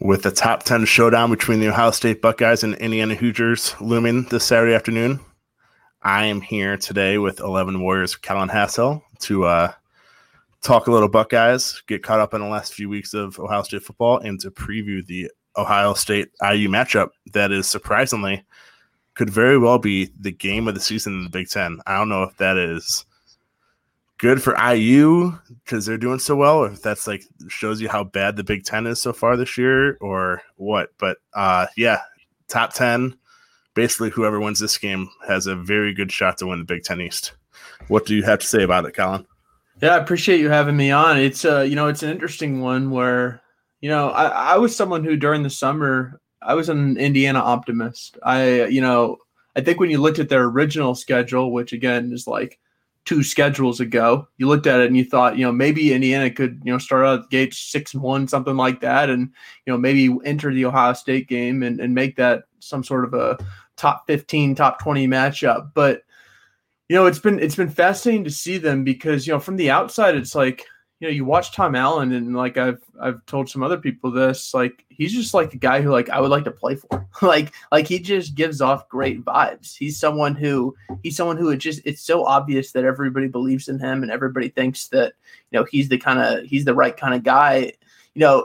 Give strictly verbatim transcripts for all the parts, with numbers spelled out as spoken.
With the top ten showdown between the Ohio State Buckeyes and Indiana Hoosiers looming this Saturday afternoon, I am here today with eleven Warriors Kellen Hassel to uh, talk a little Buckeyes, get caught up in the last few weeks of Ohio State football, and to preview the Ohio State I U matchup that is surprisingly could very well be the game of the season in the Big Ten. I don't know if that is good for I U because they're doing so well, or if that's like shows you how bad the Big Ten is so far this year, or what. But uh, yeah, top ten. Basically, whoever wins this game has a very good shot to win the Big Ten East. What do you have to say about it, Colin? Yeah, I appreciate you having me on. It's uh, you know, it's an interesting one where, you know, I, I was someone who during the summer I was an Indiana optimist. I, you know, I think when you looked at their original schedule, which again is like two schedules ago, you looked at it and you thought, you know, maybe Indiana could, you know, start out the gate six and one, something like that, and you know, maybe enter the Ohio State game and, and make that some sort of a top fifteen, top twenty matchup. But you know, it's been it's been fascinating to see them because, you know, from the outside, it's like, you know, you watch Tom Allen and like I've I've told some other people this, like he's just like a guy who like I would like to play for. like like he just gives off great vibes. He's someone who he's someone who it just it's so obvious that everybody believes in him and everybody thinks that, you know, he's the kind of he's the right kind of guy, you know.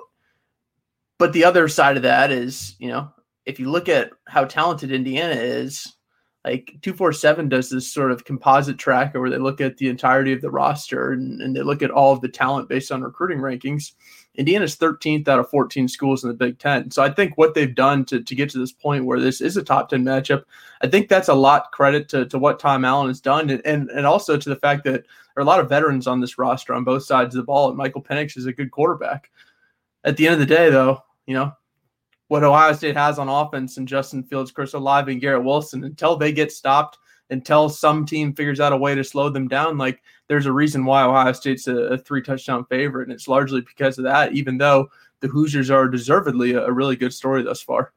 But the other side of that is, you know, if you look at how talented Indiana is, like two forty-seven does this sort of composite tracker where they look at the entirety of the roster and, and they look at all of the talent based on recruiting rankings. Indiana's thirteenth out of fourteen schools in the Big Ten. So I think what they've done to, to get to this point where this is a top ten matchup, I think that's a lot credit to, to what Tom Allen has done. And, and, and also to the fact that there are a lot of veterans on this roster on both sides of the ball. And Michael Penix is a good quarterback. At the end of the day, though, you know, what Ohio State has on offense and Justin Fields, Chris Olave, and Garrett Wilson, until they get stopped, until some team figures out a way to slow them down, like there's a reason why Ohio State's a, a three-touchdown favorite, and it's largely because of that, even though the Hoosiers are deservedly a, a really good story thus far.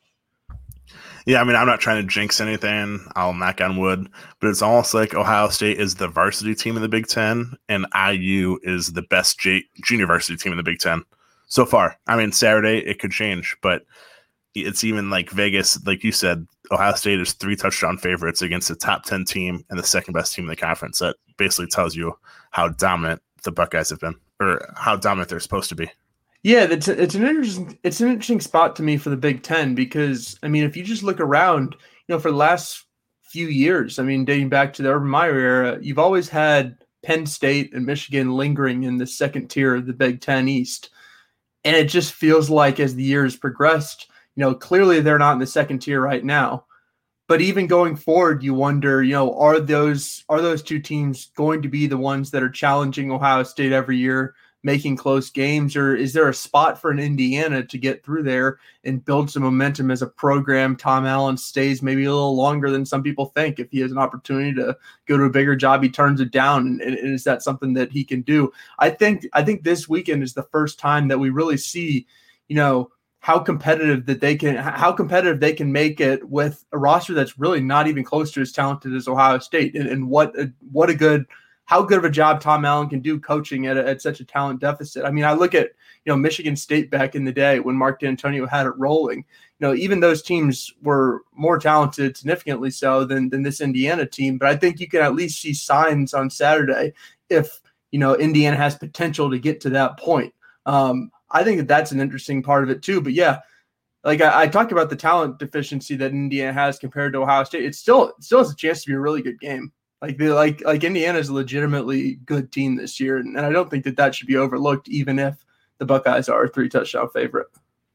Yeah, I mean, I'm not trying to jinx anything. I'll knock on wood, but it's almost like Ohio State is the varsity team in the Big Ten, and I U is the best J- junior varsity team in the Big Ten. So far, I mean, Saturday it could change, but it's even like Vegas, like you said, Ohio State is three touchdown favorites against the top ten team and the second best team in the conference. That basically tells you how dominant the Buckeyes have been, or how dominant they're supposed to be. Yeah, it's it's an interesting it's an interesting spot to me for the Big Ten because I mean, if you just look around, you know, for the last few years, I mean, dating back to the Urban Meyer era, you've always had Penn State and Michigan lingering in the second tier of the Big Ten East. And it just feels like as the years progressed, you know, clearly they're not in the second tier right now. But even going forward, you wonder, you know, are those are those two teams going to be the ones that are challenging Ohio State every year, making close games, or is there a spot for an Indiana to get through there and build some momentum as a program? Tom Allen stays maybe a little longer than some people think. If he has an opportunity to go to a bigger job, he turns it down. And, and is that something that he can do? I think, I think this weekend is the first time that we really see, you know, how competitive that they can, how competitive they can make it with a roster that's really not even close to as talented as Ohio State. And, and what, a, what a good, how good of a job Tom Allen can do coaching at, a, at such a talent deficit. I mean, I look at, you know, Michigan State back in the day when Mark D'Antonio had it rolling, you know, even those teams were more talented, significantly so than, than this Indiana team. But I think you can at least see signs on Saturday if, you know, Indiana has potential to get to that point. Um, I think that that's an interesting part of it too. But yeah, like I, I talked about the talent deficiency that Indiana has compared to Ohio State. It still, it still has a chance to be a really good game. Like they like like Indiana is a legitimately good team this year, and, and I don't think that that should be overlooked, even if the Buckeyes are a three touchdown favorite.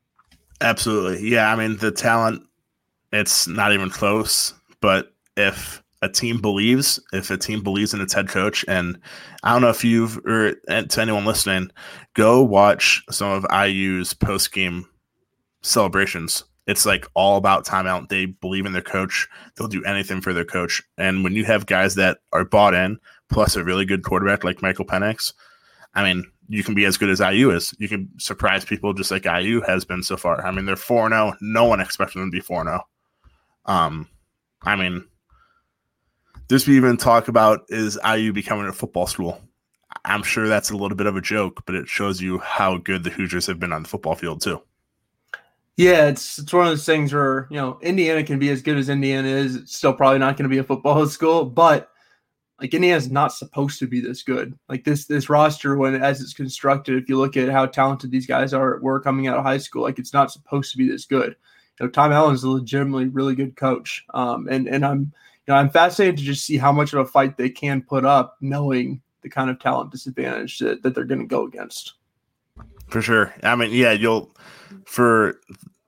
Absolutely, yeah. I mean, the talent, it's not even close. But if a team believes, if a team believes in its head coach, and I don't know if you've or to anyone listening, go watch some of I U's post game celebrations. It's like all about Tom Allen. They believe in their coach. They'll do anything for their coach. And when you have guys that are bought in, plus a really good quarterback like Michael Penix, I mean, you can be as good as I U is. You can surprise people just like I U has been so far. I mean, they're four and oh. No one expected them to be four and oh. Um, I mean, this we even talk about is I U becoming a football school. I'm sure that's a little bit of a joke, but it shows you how good the Hoosiers have been on the football field too. Yeah, it's it's one of those things where, you know, Indiana can be as good as Indiana is. It's still probably not going to be a football school, but like Indiana's not supposed to be this good. Like this this roster, when as it's constructed, if you look at how talented these guys are were coming out of high school, like it's not supposed to be this good. You know, Tom Allen's a legitimately really good coach. Um, and and I'm you know I'm fascinated to just see how much of a fight they can put up, knowing the kind of talent disadvantage that, that they're going to go against. For sure. I mean, yeah, you'll for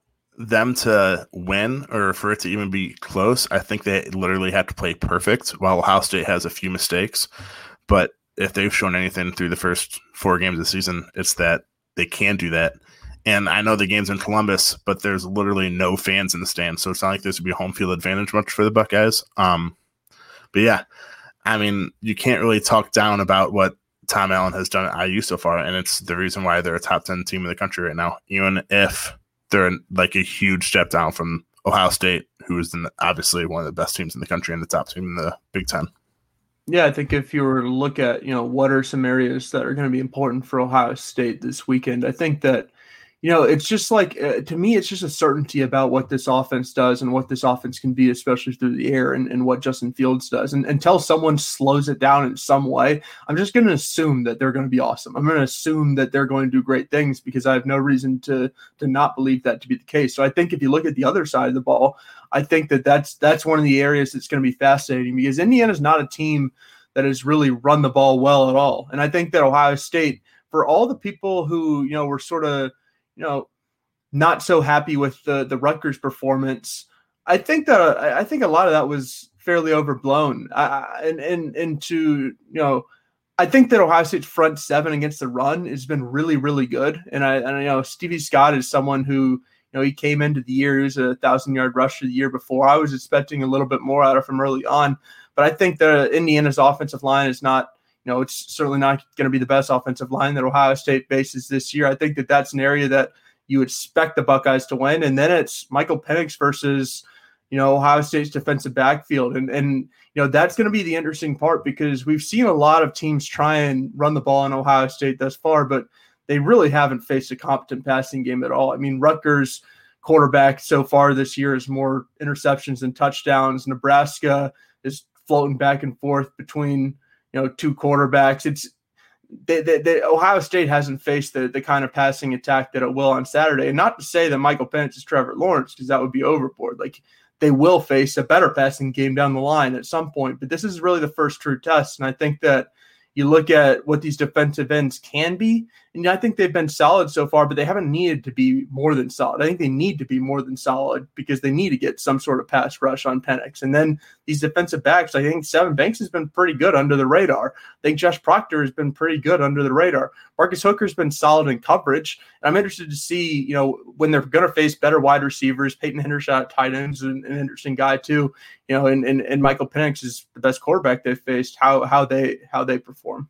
them to win or for it to even be close, I think they literally have to play perfect, while Ohio State has a few mistakes. But if they've shown anything through the first four games of the season, it's that they can do that. And I know the game's in Columbus, but there's literally no fans in the stands, so it's not like this would be a home field advantage much for the Buckeyes. Um, but yeah, I mean, you can't really talk down about what Tom Allen has done at I U so far, and it's the reason why they're a top ten team in the country right now, even if they're like a huge step down from Ohio State, who is obviously one of the best teams in the country and the top team in the Big Ten. Yeah, I think if you were to look at, you know, what are some areas that are going to be important for Ohio State this weekend, I think that, you know, it's just like, uh, to me, it's just a certainty about what this offense does and what this offense can be, especially through the air, and, and what Justin Fields does. And until someone slows it down in some way, I'm just going to assume that they're going to be awesome. I'm going to assume that they're going to do great things, because I have no reason to to not believe that to be the case. So I think if you look at the other side of the ball, I think that that's, that's one of the areas that's going to be fascinating, because Indiana's not a team that has really run the ball well at all. And I think that Ohio State, for all the people who, you know, were sort of, you know, not so happy with the the Rutgers performance, I think that I think a lot of that was fairly overblown. I, and and and to you know, I think that Ohio State's front seven against the run has been really really good. And I and you know Stevie Scott is someone who, you know, he came into the year, he was a thousand yard rusher the year before. I was expecting a little bit more out of him early on, but I think that Indiana's offensive line is not. You know, it's certainly not going to be the best offensive line that Ohio State faces this year. I think that that's an area that you expect the Buckeyes to win. And then it's Michael Penix versus, you know, Ohio State's defensive backfield. And, and you know, that's going to be the interesting part, because we've seen a lot of teams try and run the ball in Ohio State thus far, but they really haven't faced a competent passing game at all. I mean, Rutgers quarterback so far this year is more interceptions than touchdowns. Nebraska is floating back and forth between, you know, two quarterbacks. It's they, they, they, Ohio State hasn't faced the the kind of passing attack that it will on Saturday. And not to say that Michael Penix is Trevor Lawrence, because that would be overboard. Like, they will face a better passing game down the line at some point. But this is really the first true test. And I think that you look at what these defensive ends can be, and I think they've been solid so far, but they haven't needed to be more than solid. I think they need to be more than solid, because they need to get some sort of pass rush on Penix. And then these defensive backs, I think Sevyn Banks has been pretty good under the radar. I think Josh Proctor has been pretty good under the radar. Marcus Hooker's been solid in coverage. And I'm interested to see, you know, when they're going to face better wide receivers. Peyton Hendershot, tight ends, an, an interesting guy too. You know, and, and and Michael Penix is the best quarterback they've faced. How how they how they perform.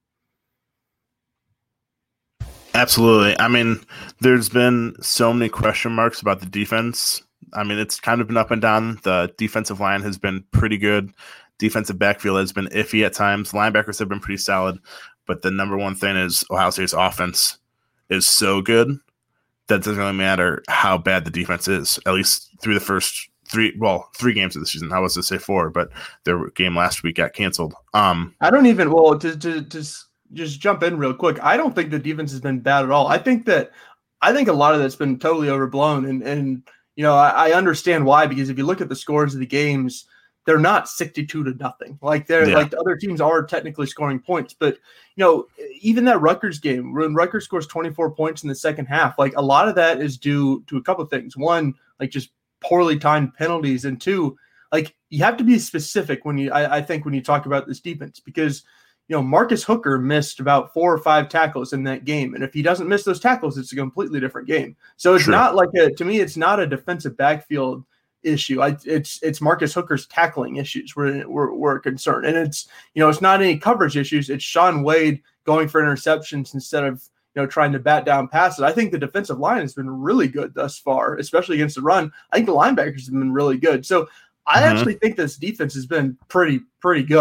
Absolutely. I mean, there's been so many question marks about the defense. I mean, it's kind of been up and down. The defensive line has been pretty good. Defensive backfield has been iffy at times. Linebackers have been pretty solid. But the number one thing is Ohio State's offense is so good that it doesn't really matter how bad the defense is, at least through the first three, well, three games of the season. I was to say four, but their game last week got canceled. Um, I don't even, well, to, to, to just jump in real quick. I don't think the defense has been bad at all. I think that, I think a lot of that's been totally overblown. And, and you know, I, I understand why, because if you look at the scores of the games, they're not sixty-two to nothing. Like they're yeah. like the other teams are technically scoring points, but you know, even that Rutgers game, when Rutgers scores twenty-four points in the second half, like a lot of that is due to a couple of things. One, like just poorly timed penalties, and two, like you have to be specific when you, I, I think when you talk about this defense, because you know, Marcus Hooker missed about four or five tackles in that game. And if he doesn't miss those tackles, it's a completely different game. So it's True. not like a, to me, it's not a defensive backfield issue. I, it's, it's Marcus Hooker's tackling issues we're, we're, we're concerned. And it's, you know, it's not any coverage issues. It's Shaun Wade going for interceptions instead of, you know, trying to bat down passes. I think the defensive line has been really good thus far, especially against the run. I think the linebackers have been really good. So I mm-hmm. actually think this defense has been pretty, pretty good.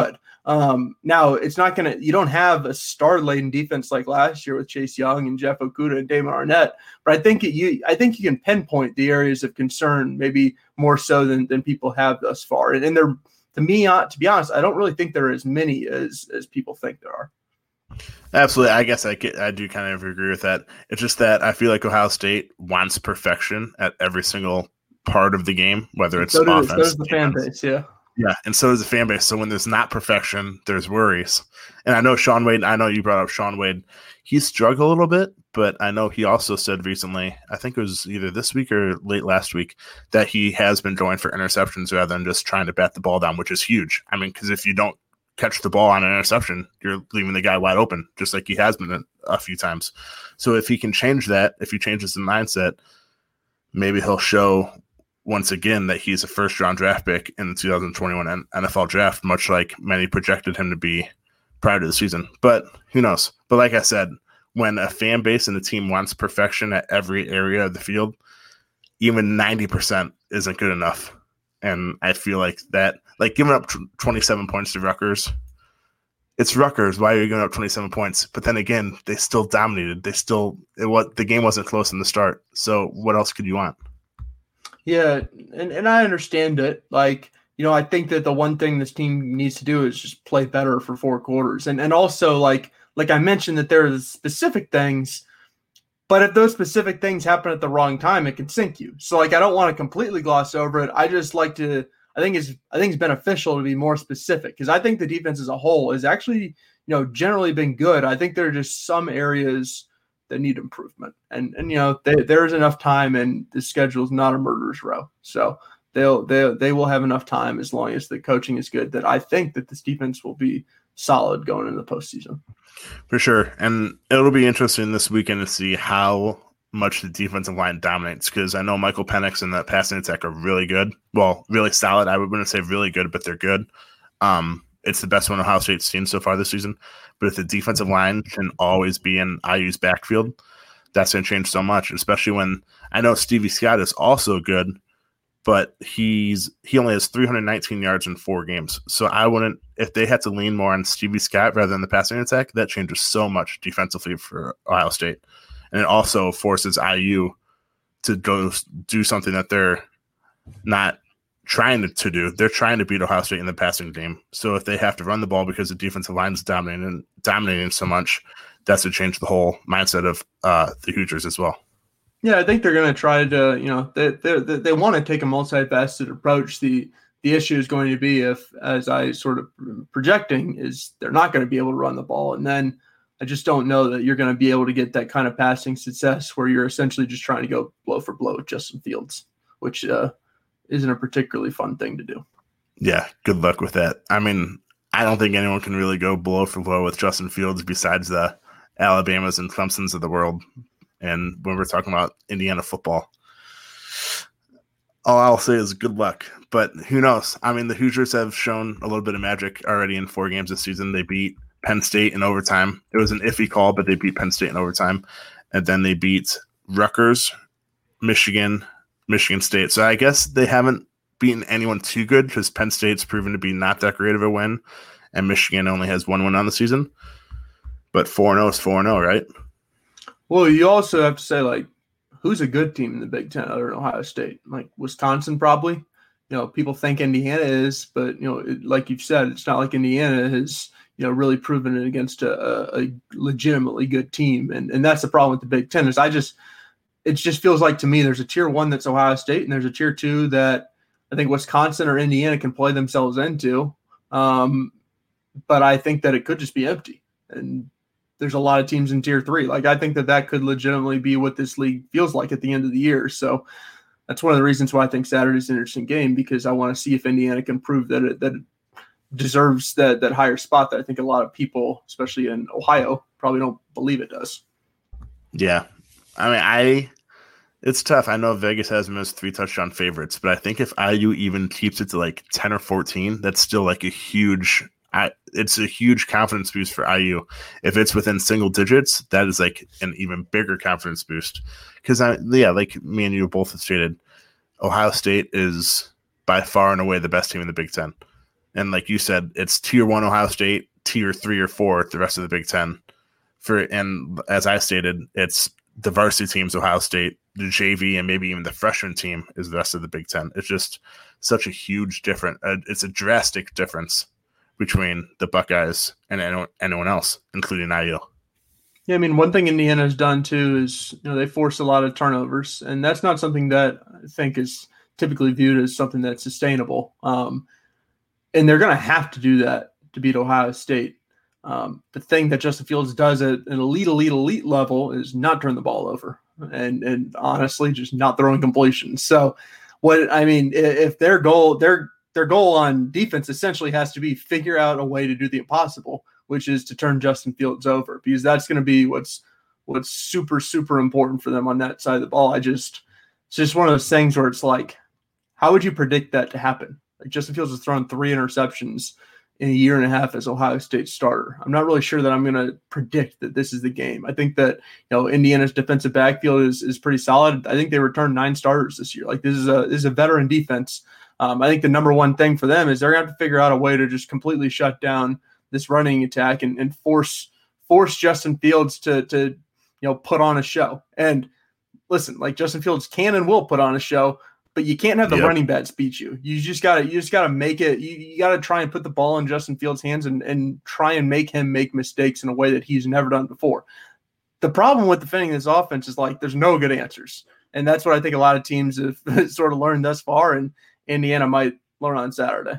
Um, now it's not going to, you don't have a star laden defense like last year with Chase Young and Jeff Okudah and Damon Arnett, but I think it, you, I think you can pinpoint the areas of concern, maybe more so than, than people have thus far. And, and they're, to me, uh, to be honest, I don't really think there are as many as, as people think there are. Absolutely. I guess I get, I do kind of agree with that. It's just that I feel like Ohio State wants perfection at every single part of the game, whether it's so does, offense. So does the fan base, yeah. Yeah, and so does the fan base. So when there's not perfection, there's worries. And I know Shaun Wade, I know you brought up Shaun Wade. He struggled a little bit, but I know he also said recently, I think it was either this week or late last week, that he has been going for interceptions rather than just trying to bat the ball down, which is huge. I mean, because if you don't catch the ball on an interception, you're leaving the guy wide open, just like he has been a, a few times. So if he can change that, if he changes the mindset, maybe he'll show once again that he's a first-round draft pick in the two thousand twenty-one N F L draft, much like many projected him to be prior to the season. But who knows? But like I said, when a fan base and a team wants perfection at every area of the field, even ninety percent isn't good enough. And I feel like that, like giving up twenty-seven points to Rutgers, it's Rutgers. Why are you giving up twenty-seven points? But then again, they still dominated. They still, it was, the game wasn't close in the start. So what else could you want? Yeah, and, and I understand it. Like, you know, I think that the one thing this team needs to do is just play better for four quarters. And and also, like like I mentioned, that there are specific things, but if those specific things happen at the wrong time, it can sink you. So, like, I don't want to completely gloss over it. I just like to – I think it's I think it's beneficial to be more specific, because I think the defense as a whole has actually, you know, generally been good. I think there are just some areas – that need improvement, and and you know they, there's enough time, and the schedule is not a murderer's row, so they'll they they will have enough time as long as the coaching is good, that I think that this defense will be solid going into the postseason. For sure, and it'll be interesting this weekend to see how much the defensive line dominates, because I know Michael Penix and that passing attack are really good, well, really solid. I wouldn't say really good, but they're good. Um, it's the best one Ohio State's seen so far this season. But if the defensive line can always be in I U's backfield, that's going to change so much, especially when I know Stevie Scott is also good, but he's he only has three hundred nineteen yards in four games. So I wouldn't, if they had to lean more on Stevie Scott rather than the passing attack, that changes so much defensively for Ohio State. And it also forces I U to go do something that they're not trying to, to do. They're trying to beat Ohio State in the passing game. So if they have to run the ball because the defensive line is dominating dominating so much, that's to change the whole mindset of uh, the Hoosiers as well. Yeah, I think they're going to try to, you know, they they they want to take a multifaceted approach. The the issue is going to be, if, as I sort of projecting, is they're not going to be able to run the ball, and then I just don't know that you're going to be able to get that kind of passing success where you're essentially just trying to go blow for blow with Justin Fields, which uh, isn't a particularly fun thing to do. Yeah, good luck with that. I mean, I don't think anyone can really go blow for blow with Justin Fields besides the Alabamas and Clemsons of the world. And when we're talking about Indiana football, all I'll say is good luck. But who knows? I mean, the Hoosiers have shown a little bit of magic already in four games this season. They beat Penn State in overtime. It was an iffy call, but they beat Penn State in overtime. And then they beat Rutgers, Michigan, Michigan State. So I guess they haven't beaten anyone too good, because Penn State's proven to be not that great of a win, and Michigan only has one win on the season. But four and oh is four and oh, right? Well, you also have to say, like, who's a good team in the Big Ten other than Ohio State? Like Wisconsin, probably. You know, people think Indiana is, but, you know, it, like you've said, it's not like Indiana has, you know, really proven it against a, a legitimately good team. And and that's the problem with the Big Ten, is I just – it just feels like to me there's a tier one that's Ohio State, and there's a tier two that I think Wisconsin or Indiana can play themselves into. Um, but I think that it could just be empty. And there's a lot of teams in tier three. Like, I think that that could legitimately be what this league feels like at the end of the year. So that's one of the reasons why I think Saturday's an interesting game, because I want to see if Indiana can prove that it, that it deserves that, that higher spot that I think a lot of people, especially in Ohio, probably don't believe it does. Yeah. I mean, I it's tough. I know Vegas has them as three touchdown favorites, but I think if I U even keeps it to like ten or fourteen, that's still like a huge I, it's a huge confidence boost for I U. If it's within single digits, that is like an even bigger confidence boost. Because, I yeah, like me and you both have stated, Ohio State is by far and away the best team in the Big Ten. And like you said, it's tier one Ohio State, tier three or four the rest of the Big Ten. For and as I stated, it's the varsity teams Ohio State, the J V, and maybe even the freshman team is the rest of the Big Ten. It's just such a huge difference. Uh, it's a drastic difference between the Buckeyes and anyone, anyone else, including I U. Yeah, I mean, one thing Indiana has done too is, you know, they force a lot of turnovers, and that's not something that I think is typically viewed as something that's sustainable. Um, and they're going to have to do that to beat Ohio State. Um, the thing that Justin Fields does at an elite, elite, elite level is not turn the ball over, and and honestly, just not throwing completions. So, what I mean, if their goal, their their goal on defense essentially has to be figure out a way to do the impossible, which is to turn Justin Fields over, because that's going to be what's what's super, super important for them on that side of the ball. I just, it's just one of those things where it's like, how would you predict that to happen? Like Justin Fields has thrown three interceptions in a year and a half as Ohio State starter. I'm not really sure that I'm going to predict that this is the game. I think that, you know, Indiana's defensive backfield is is pretty solid. I think they returned nine starters this year. Like this is a this is a veteran defense. Um, I think the number one thing for them is they're going to have to figure out a way to just completely shut down this running attack and, and force force Justin Fields to to you know put on a show. And listen, like Justin Fields can and will put on a show, but you can't have the yep. running backs beat you. You just gotta you just gotta make it. You, you gotta try and put the ball in Justin Fields' hands and and try and make him make mistakes in a way that he's never done before. The problem with defending this offense is like there's no good answers, and that's what I think a lot of teams have sort of learned thus far, and Indiana might learn on Saturday.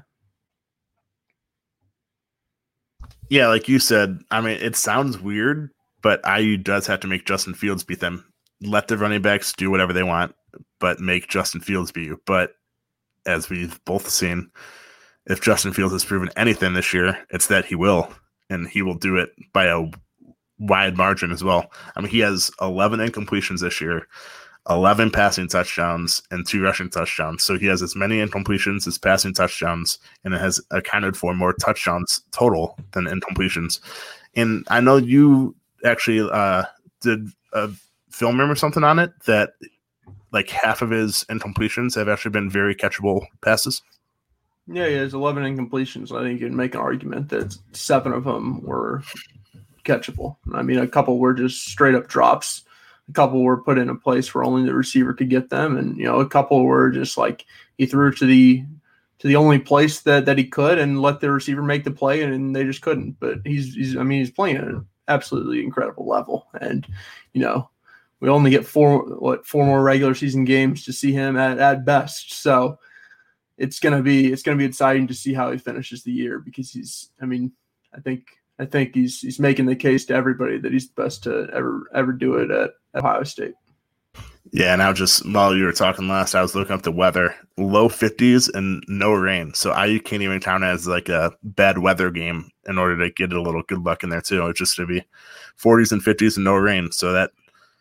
Yeah, like you said, I mean, it sounds weird, but I U does have to make Justin Fields beat them. Let the running backs do whatever they want, but make Justin Fields beat you. But as we've both seen, if Justin Fields has proven anything this year, it's that he will, and he will do it by a wide margin as well. I mean, he has eleven incompletions this year, eleven passing touchdowns, and two rushing touchdowns. So he has as many incompletions as passing touchdowns, and it has accounted for more touchdowns total than incompletions. And I know you actually uh, did a film or something on it that like half of his incompletions have actually been very catchable passes. Yeah, he has eleven incompletions. I think you can make an argument that seven of them were catchable. I mean, a couple were just straight up drops. A couple were put in a place where only the receiver could get them, and you know, a couple were just like he threw to the to the only place that, that he could and let the receiver make the play, and, and they just couldn't. But he's he's I mean, he's playing at an absolutely incredible level, and you know, we only get four what four more regular season games to see him at, at best. So it's gonna be it's gonna be exciting to see how he finishes the year, because he's I mean I think I think he's he's making the case to everybody that he's the best to ever ever do it at, at Ohio State. Yeah, and I was just while you were talking last, I was looking up the weather, low fifties and no rain. So I U can't even count as like a bad weather game in order to get a little good luck in there too. It's just to be forties and fifties and no rain. So that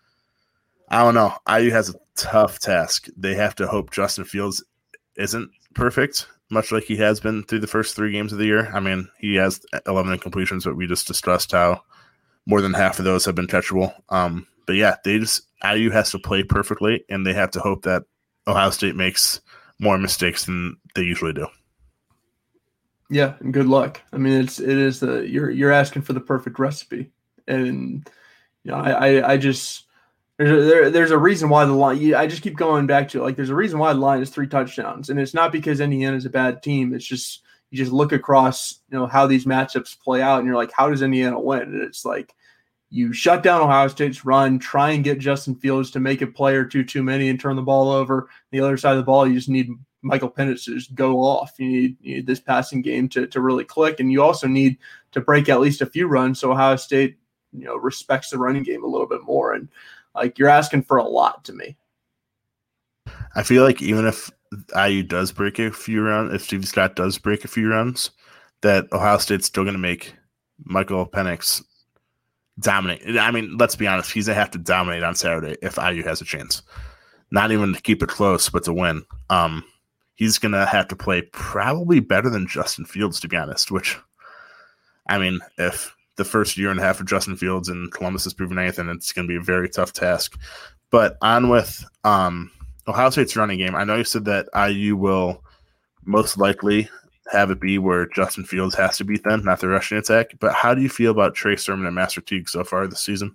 I don't know. I U has a tough task. They have to hope Justin Fields isn't perfect, much like he has been through the first three games of the year. I mean, he has eleven incompletions, but we just discussed how more than half of those have been catchable. Um, but yeah, they just I U has to play perfectly, and they have to hope that Ohio State makes more mistakes than they usually do. Yeah, and good luck. I mean, it's it is the you're you're asking for the perfect recipe, and you know, I I, I just. There's a, there, there's a reason why the line – I just keep going back to it. Like, there's a reason why the line is three touchdowns. And it's not because Indiana is a bad team. It's just you just look across, you know, how these matchups play out, and you're like, how does Indiana win? And it's like you shut down Ohio State's run, try and get Justin Fields to make a play or two too many and turn the ball over. The other side of the ball, you just need Michael Penix to just go off. You need, you need this passing game to, to really click. And you also need to break at least a few runs so Ohio State, you know, respects the running game a little bit more. And like, you're asking for a lot to me. I feel like even if I U does break a few runs, if Steve Scott does break a few runs, that Ohio State's still going to make Michael Penix dominate. I mean, let's be honest, he's going to have to dominate on Saturday if I U has a chance. Not even to keep it close, but to win. Um, he's going to have to play probably better than Justin Fields, to be honest, which, I mean, if the first year and a half of Justin Fields and Columbus has proven anything, it's going to be a very tough task. But on with um, Ohio State's running game. I know you said that I U will most likely have it be where Justin Fields has to beat them, not the rushing attack. But how do you feel about Trey Sermon and Master Teague so far this season?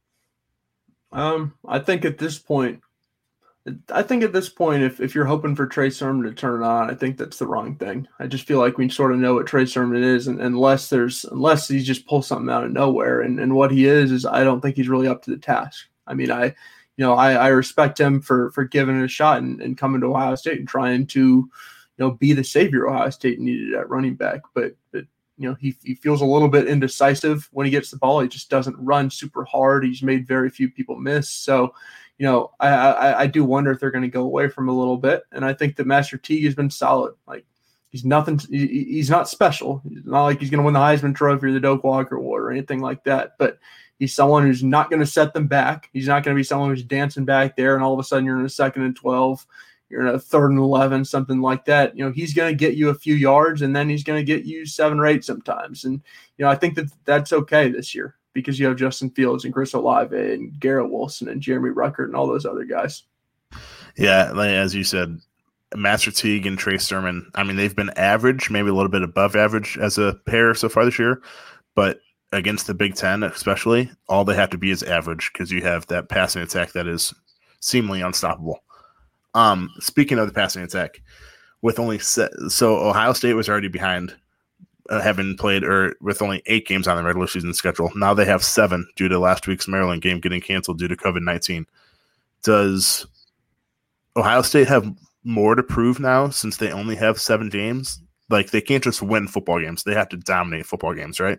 Um, I think at this point, I think at this point, if, if you're hoping for Trey Sermon to turn it on, I think that's the wrong thing. I just feel like we sort of know what Trey Sermon is, and unless there's unless he just pulls something out of nowhere, and, and what he is is I don't think he's really up to the task. I mean, I you know I, I respect him for for giving it a shot and, and coming to Ohio State and trying to you know be the savior Ohio State needed at running back, but but you know he he feels a little bit indecisive when he gets the ball. He just doesn't run super hard. He's made very few people miss, so. You know, I, I I do wonder if they're going to go away from a little bit, and I think that Master Teague has been solid. Like he's nothing, he, he's not special. He's not like he's going to win the Heisman Trophy or the Doak Walker Award or anything like that. But he's someone who's not going to set them back. He's not going to be someone who's dancing back there, and all of a sudden you're in a second and twelve, you're in a third and eleven, something like that. You know, he's going to get you a few yards, and then he's going to get you seven or eight sometimes. And you know, I think that that's okay this year, because you have Justin Fields and Chris Olave and Garrett Wilson and Jeremy Ruckert and all those other guys. Yeah, like, as you said, Master Teague and Trey Sermon, I mean, they've been average, maybe a little bit above average as a pair so far this year, but against the Big Ten especially, all they have to be is average because you have that passing attack that is seemingly unstoppable. Um, speaking of the passing attack, with only set, so Ohio State was already behind Uh, having played or with only eight games on the regular season schedule. Now they have seven due to last week's Maryland game getting canceled due to COVID nineteen. Does Ohio State have more to prove now since they only have seven games? Like, they can't just win football games. They have to dominate football games, right?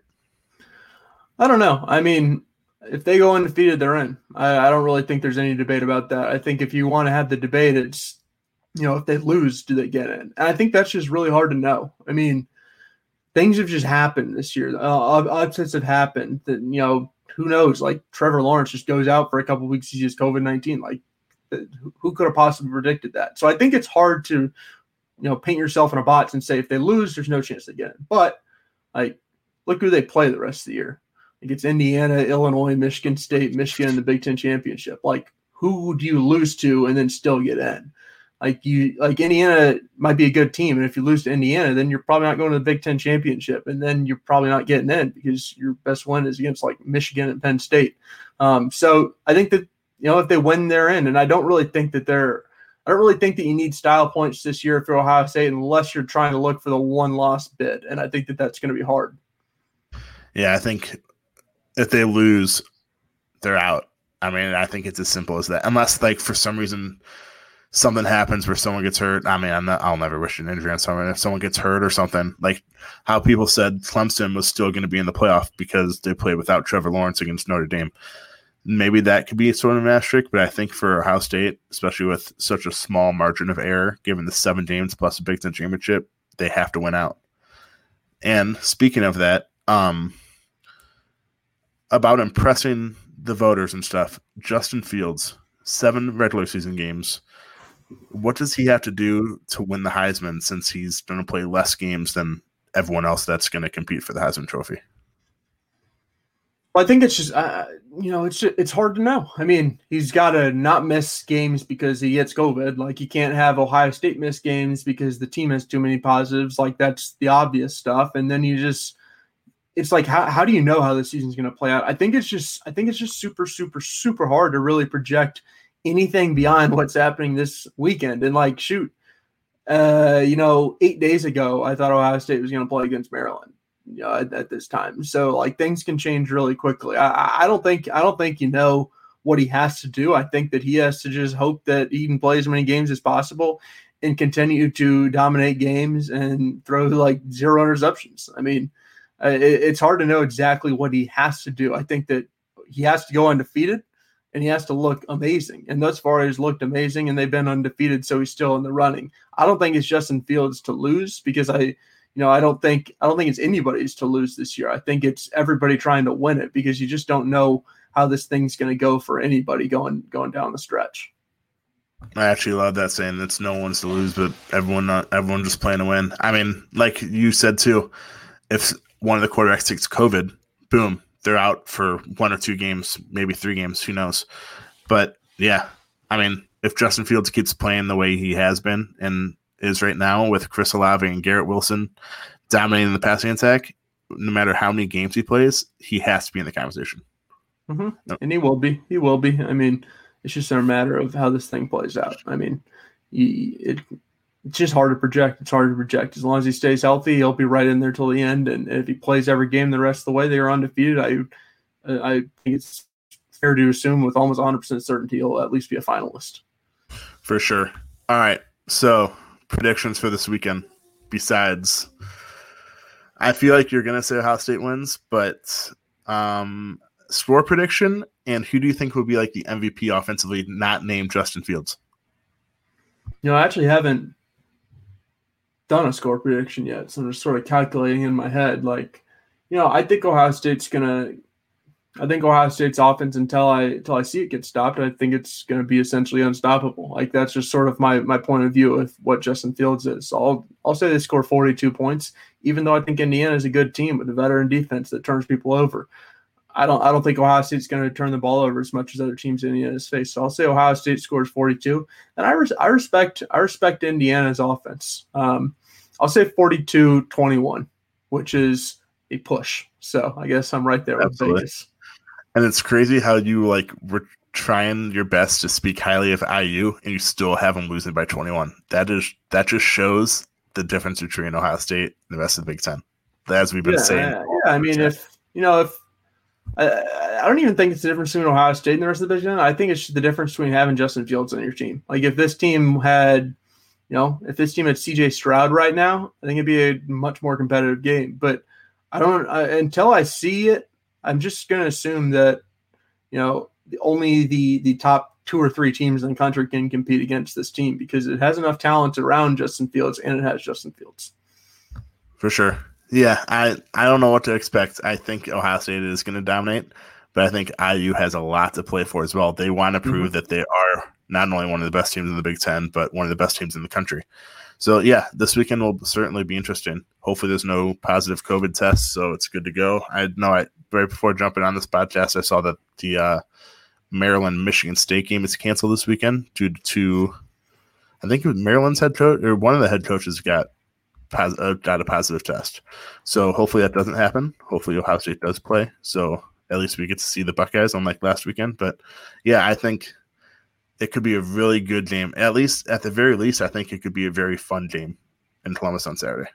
I don't know. I mean, if they go undefeated, they're in. I, I don't really think there's any debate about that. I think if you want to have the debate, it's, you know, if they lose, do they get in? And I think that's just really hard to know. I mean, things have just happened this year. Uh, upsets have happened. That, you know, who knows? Like Trevor Lawrence just goes out for a couple of weeks. He's just COVID nineteen. Like, who could have possibly predicted that? So I think it's hard to, you know, paint yourself in a box and say if they lose, there's no chance they get in. But like, look who they play the rest of the year. Like, it's Indiana, Illinois, Michigan State, Michigan in the Big Ten championship. Like, who do you lose to and then still get in? Like you, like Indiana might be a good team, and if you lose to Indiana, then you're probably not going to the Big Ten championship, and then you're probably not getting in because your best win is against like Michigan and Penn State. Um, so I think that, you know, if they win, they're in, and I don't really think that they're. I don't really think that you need style points this year for Ohio State unless you're trying to look for the one loss bid, and I think that that's going to be hard. Yeah, I think if they lose, they're out. I mean, I think it's as simple as that. Unless, like, for some reason something happens where someone gets hurt. I mean, I'm not, I'll never wish an injury on someone. If someone gets hurt or something, like how people said Clemson was still going to be in the playoff because they played without Trevor Lawrence against Notre Dame. Maybe that could be sort of an asterisk, but I think for Ohio State, especially with such a small margin of error, given the seven games plus the Big Ten championship, they have to win out. And speaking of that, um, about impressing the voters and stuff, Justin Fields, seven regular season games. What does he have to do to win the Heisman since he's going to play less games than everyone else that's going to compete for the Heisman Trophy? Well, I think it's just, uh, you know, it's just, it's hard to know. I mean, he's got to not miss games because he gets COVID. Like, you can't have Ohio State miss games because the team has too many positives. Like, that's the obvious stuff. And then you just, it's like, how, how do you know how the season's going to play out? I think it's just, I think it's just super, super, super hard to really project anything beyond what's happening this weekend. And like, shoot, uh, you know, eight days ago, I thought Ohio State was going to play against Maryland, you know, at, at this time. So like, things can change really quickly. I, I don't think, I don't think, you know, what he has to do. I think that he has to just hope that he can play as many games as possible and continue to dominate games and throw like zero interceptions. I mean, uh, it, it's hard to know exactly what he has to do. I think that he has to go undefeated, and he has to look amazing. And thus far, he's looked amazing, and they've been undefeated, so he's still in the running. I don't think it's Justin Fields to lose because I, you know, I don't think I don't think it's anybody's to lose this year. I think it's everybody trying to win it because you just don't know how this thing's going to go for anybody going going down the stretch. I actually love that saying. It's no one's to lose, but everyone not everyone just playing to win. I mean, like you said too, if one of the quarterbacks takes COVID, boom, they're out for one or two games, maybe three games, who knows. But, yeah, I mean, if Justin Fields keeps playing the way he has been and is right now with Chris Olave and Garrett Wilson dominating the passing attack, no matter how many games he plays, he has to be in the conversation. Mm-hmm. No. And he will be. He will be. I mean, it's just a matter of how this thing plays out. I mean, he, it, it's just hard to project. It's hard to project. As long as he stays healthy, he'll be right in there till the end. And if he plays every game the rest of the way, they are undefeated. I, I think it's fair to assume with almost one hundred percent certainty he'll at least be a finalist. For sure. All right. So predictions for this weekend. Besides, I feel like you're going to say Ohio State wins, but um, score prediction, and who do you think would be like the M V P offensively, not named Justin Fields? You know, I actually haven't done a score prediction yet, so I'm just sort of calculating in my head. Like, you know, I think Ohio State's going to I think Ohio State's offense, until I until I see it get stopped, I think it's going to be essentially unstoppable. Like, that's just sort of my my point of view of what Justin Fields is. So I'll I'll say they score forty-two points, even though I think Indiana is a good team with a veteran defense that turns people over. I don't I don't think Ohio State's going to turn the ball over as much as other teams in Indiana's face. So I'll say Ohio State scores forty-two, and I res- I respect I respect Indiana's offense. Um, I'll say forty-two twenty-one, which is a push. So I guess I'm right there with Absolutely. Vegas. And it's crazy how you like were trying your best to speak highly of I U, and you still have them losing by twenty-one. That is that just shows the difference between Ohio State and the rest of the Big Ten, as we've been yeah, saying. Yeah, I mean, if you know, if I, I don't even think it's the difference between Ohio State and the rest of the Big Ten. I think it's the difference between having Justin Fields on your team. Like, if this team had, you know, if this team had C J Stroud right now, I think it'd be a much more competitive game. But I don't I, until I see it. I'm just going to assume that, you know, only the the top two or three teams in the country can compete against this team, because it has enough talent around Justin Fields, and it has Justin Fields. For sure. Yeah, I, I don't know what to expect. I think Ohio State is going to dominate, but I think I U has a lot to play for as well. They want to prove mm-hmm. that they are not only one of the best teams in the Big Ten, but one of the best teams in the country. So, yeah, this weekend will certainly be interesting. Hopefully there's no positive COVID tests, so it's good to go. I know I right before jumping on this podcast, I saw that the uh, Maryland-Michigan State game is canceled this weekend due to, I think it was Maryland's head coach, or one of the head coaches got, pos- uh, got a positive test. So hopefully that doesn't happen. Hopefully Ohio State does play, so at least we get to see the Buckeyes, unlike last weekend. But, yeah, I think it could be a really good game. At least, at the very least, I think it could be a very fun game in Columbus on Saturday.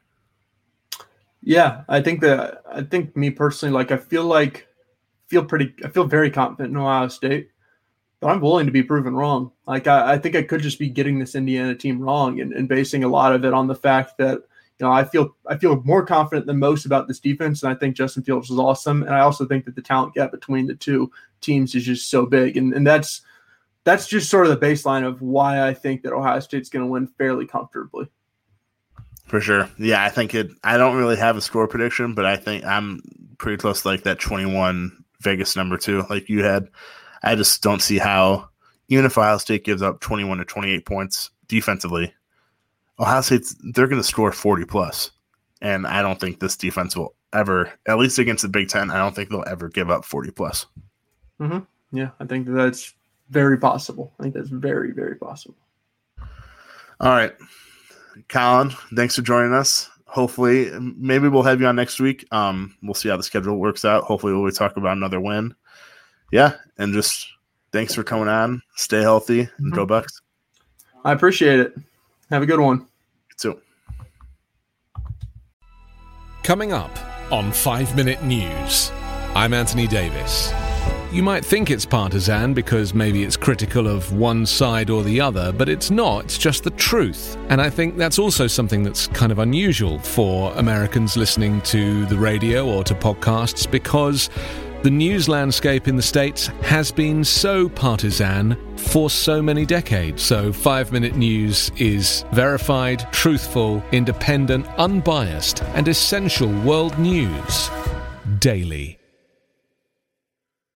Yeah, I think that I think me personally, like I feel like feel pretty I feel very confident in Ohio State, but I'm willing to be proven wrong. Like I, I think I could just be getting this Indiana team wrong and, and basing a lot of it on the fact that, you know, I feel I feel more confident than most about this defense, and I think Justin Fields is awesome. And I also think that the talent gap between the two teams is just so big. And and that's that's just sort of the baseline of why I think that Ohio State's going to win fairly comfortably. For sure. Yeah, I think it – I don't really have a score prediction, but I think I'm pretty close to like that twenty-one Vegas number too, like you had. I just don't see how – even if Ohio State gives up twenty-one to twenty-eight points defensively, Ohio State's – they're going to score forty plus. And I don't think this defense will ever – at least against the Big Ten, I don't think they'll ever give up forty plus. Mm-hmm. Yeah, I think that's very possible. I think that's very, very possible. All right. Colin, thanks for joining us. Hopefully, maybe we'll have you on next week. Um, we'll see how the schedule works out. Hopefully, we'll talk about another win. Yeah, and just thanks for coming on. Stay healthy and mm-hmm. Go Bucks. I appreciate it. Have a good one. You too. Coming up on five minute News, I'm Anthony Davis. You might think it's partisan because maybe it's critical of one side or the other, but it's not. It's just the truth. And I think that's also something that's kind of unusual for Americans listening to the radio or to podcasts, because the news landscape in the States has been so partisan for so many decades. So five minute News is verified, truthful, independent, unbiased, and essential world news daily.